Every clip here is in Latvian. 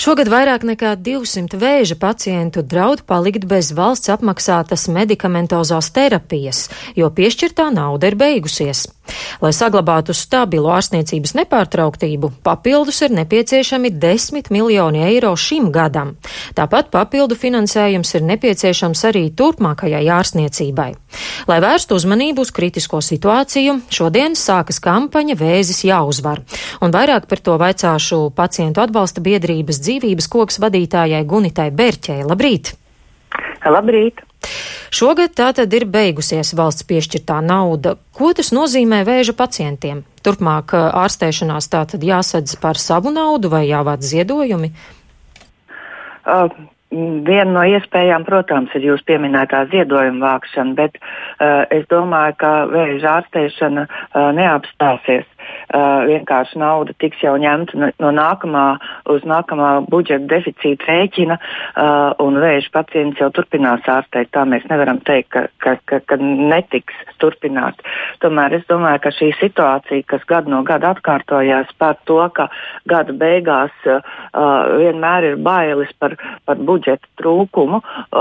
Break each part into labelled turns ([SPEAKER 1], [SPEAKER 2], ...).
[SPEAKER 1] Šogad vairāk nekā 200 vēža pacientu draud palikt bez valsts apmaksātas medikamentozās terapijas, jo piešķirtā nauda ir beigusies. Lai saglabātu stabilu ārstniecības nepārtrauktību, papildus ir nepieciešami 10 miljoni eiro šim gadam. Tāpat papildu finansējums ir nepieciešams arī turpmākajai ārstniecībai. Lai vērstu uzmanību uz kritisko situāciju, šodien sākas kampaņa Vēzis jāuzvar. Un vairāk par to vaicāšu pacientu atbalsta biedrības Dzīvības koks vadītājai Gunitai Berķei. Labrīt!
[SPEAKER 2] Labrīt!
[SPEAKER 1] Šogad tātad ir beigusies valsts piešķirtā nauda. Ko tas nozīmē vēža pacientiem? Turpmāk ārstēšanās tātad jāsadz par savu naudu vai jāvāc ziedojumi?
[SPEAKER 2] Viena no iespējām, protams, ir jūs pieminētā ziedojuma vākšana, bet es domāju, ka vēža ārstēšana neapstāsies. Vienkārši nauda tiks jau ņemta no nākamā budžeta deficīta rēķina, un vēža pacients jau turpinās ārstēt. Tā mēs nevaram teikt, ka netiks turpināt. Tomēr es domāju, ka šī situācija, kas gadu no gada atkārtojās par to, ka gada beigās vienmēr ir bailes par budžeta trūkumu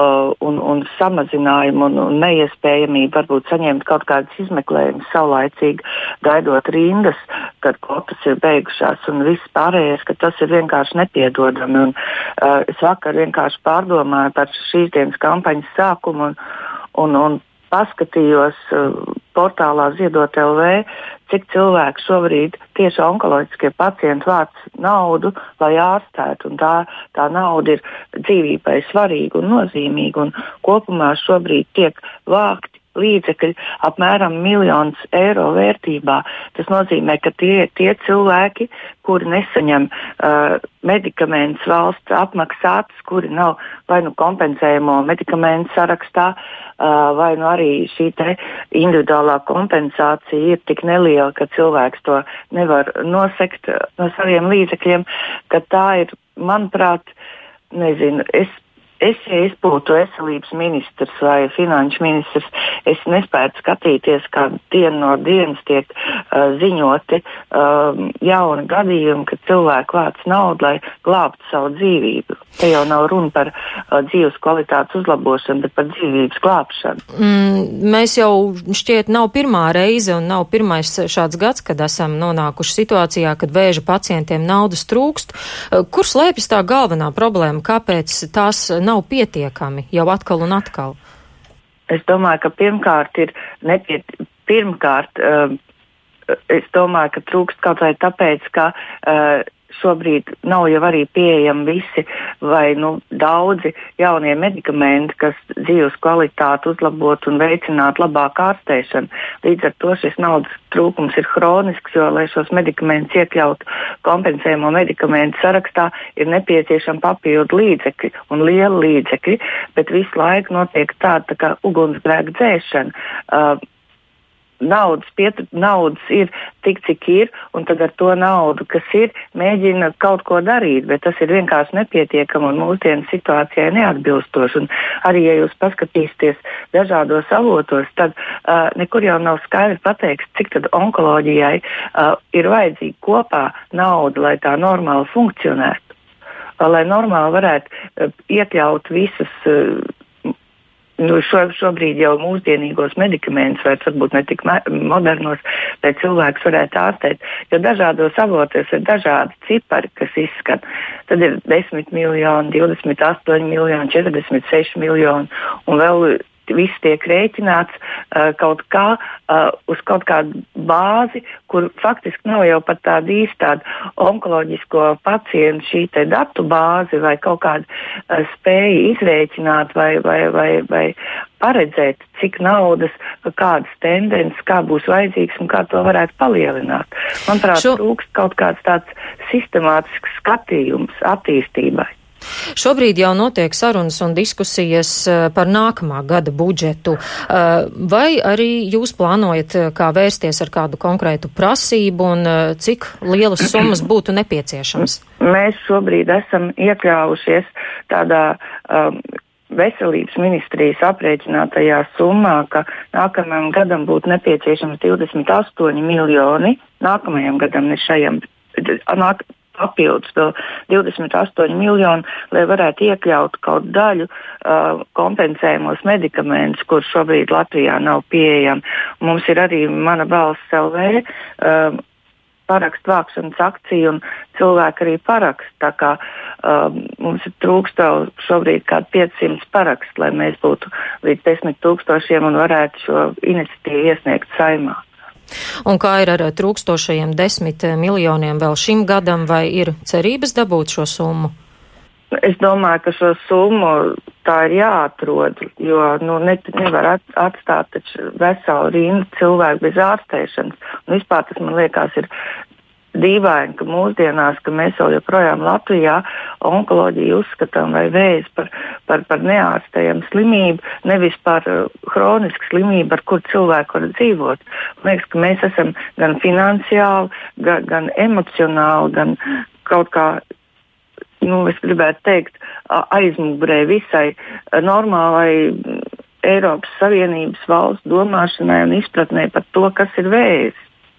[SPEAKER 2] un samazinājumu un neiespējamību varbūt saņemt kaut kādas izmeklējumus saulaicīgi, gaidot rindas, kad kvotas ir beigušās un viss pārējais, ka tas ir vienkārši nepiedodami. Es vakar vienkārši pārdomāju par šīs dienas kampaņas sākumu un paskatījos portālā Ziedot LV, cik cilvēki šobrīd tieši onkoloģiskie pacienti vāc naudu, lai ārstētu. Un tā nauda ir dzīvībai svarīga un nozīmīga. Un kopumā šobrīd tiek vākti līdzekļi apmēram 1 miljons eiro vērtībā. Tas nozīmē, ka tie cilvēki, kuri nesaņem medikamentus valsts apmaksātas, kuri nav vai nu kompensējumo medikamentu sarakstā, vai nu arī šī te individuālā kompensācija ir tik neliela, ka cilvēks to nevar nosekt no saviem līdzekļiem, ka tā ir, manuprāt, nezinu, ja es būtu veselības ministrs vai finanšu ministrs, es nespētu skatīties, kā dienu no dienas tiek ziņoti jauni gadījumi, kad cilvēki vāc naudu, lai glābtu savu dzīvību. Te jau nav runa par dzīves kvalitātes uzlabošanu, bet par dzīvības glābšanu.
[SPEAKER 1] Mēs jau šķiet nav pirmā reize un nav pirmais šāds gads, kad esam nonākuši situācijā, kad vēža pacientiem naudas trūkst. Kur slēpjas tā galvenā problēma? Kāpēc tās nav pietiekami jau atkal un atkal?
[SPEAKER 2] Es domāju, ka es domāju, ka trūkst kaut vai tāpēc, ka šobrīd nav jau arī pieejami visi vai daudzi jaunie medikamenti, kas dzīves kvalitāti uzlabotu un veicinātu labāku ārstēšanu. Līdz ar to šis naudas trūkums ir hronisks, jo, lai šos medikamentus iekļautu kompensējumu medikamentu sarakstā, ir nepieciešama papildu līdzekļi un liela līdzekļi, bet visu laiku notiek tāda kā ugunsgrēka dzēšana. Naudas ir tik, cik ir, un tad ar to naudu, kas ir, mēģina kaut ko darīt, bet tas ir vienkārši nepietiekami un mūsdienu situācijai neatbilstoši. Un arī, ja jūs paskatīsieties dažādos avotos, tad nekur jau nav skaidri pateikts, cik tad onkoloģijai ir vajadzīga kopā nauda, lai tā normāli funkcionētu, lai normāli varētu iekļaut visus šobrīd jau mūsdienīgos medikamentus, vai varbūt ne tik modernos, lai cilvēks varētu ārstēt, jo dažādos avotos ir dažādi cipari, kas izskan. Tad ir 10 miljoni, 28 miljoni, 46 miljoni, un vēl viss tiek rēķināts kaut kā uz kaut kādu bāzi, kur faktiski nav jau pat tāda īsta onkoloģisko pacientu šī te datu bāzi vai kaut kāda spēja izrēķināt vai paredzēt, cik naudas, kādas tendences, kā būs vajadzīgs un kā to varētu palielināt. Manuprāt, trūkst kaut kāds tāds sistemātisks skatījums attīstībai.
[SPEAKER 1] Šobrīd jau notiek sarunas un diskusijas par nākamā gada budžetu. Vai arī jūs plānojat kā vērsties ar kādu konkrētu prasību un cik lielas summas būtu nepieciešams?
[SPEAKER 2] Mēs šobrīd esam iekļāvušies tādā veselības ministrijas aprēķinātajā summā, ka nākamajam gadam būtu nepieciešams 28 miljoni, nākamajam gadam, ne šajam, papildus vēl 28 miljoni, lai varētu iekļaut kaut daļu kompensējumos medikamentus, kur šobrīd Latvijā nav pieejami. Mums ir arī Mana Balss LV parakstu vākšanas akcija, un cilvēki arī parakst. Tā kā mums ir trūkst vēl šobrīd kādi 500 parakstu, lai mēs būtu līdz 10 000 un varētu šo iniciatīvu iesniegt Saeimā.
[SPEAKER 1] Un kā ir ar trūkstošajiem 10 miljoniem vēl šim gadam, vai ir cerības dabūt šo summu?
[SPEAKER 2] Es domāju, ka šo summu tā ir jāatrod, jo nevar atstāt taču veselu rindu cilvēku bez ārstēšanas. Un vispār tas, man liekas, ir dīvaini, ka mūsdienās, ka mēs vēl joprojām Latvijā onkoloģiju uzskatām vai vēzi par neārstējamu slimību, nevis par hronisku slimību, ar kur cilvēku var dzīvot. Man liekas, ka mēs esam gan finansiāli, gan emocionāli, gan kaut kā, es gribētu teikt, aizmugurē visai normālai Eiropas Savienības valsts domāšanai un izpratnē par to, kas ir vēzis.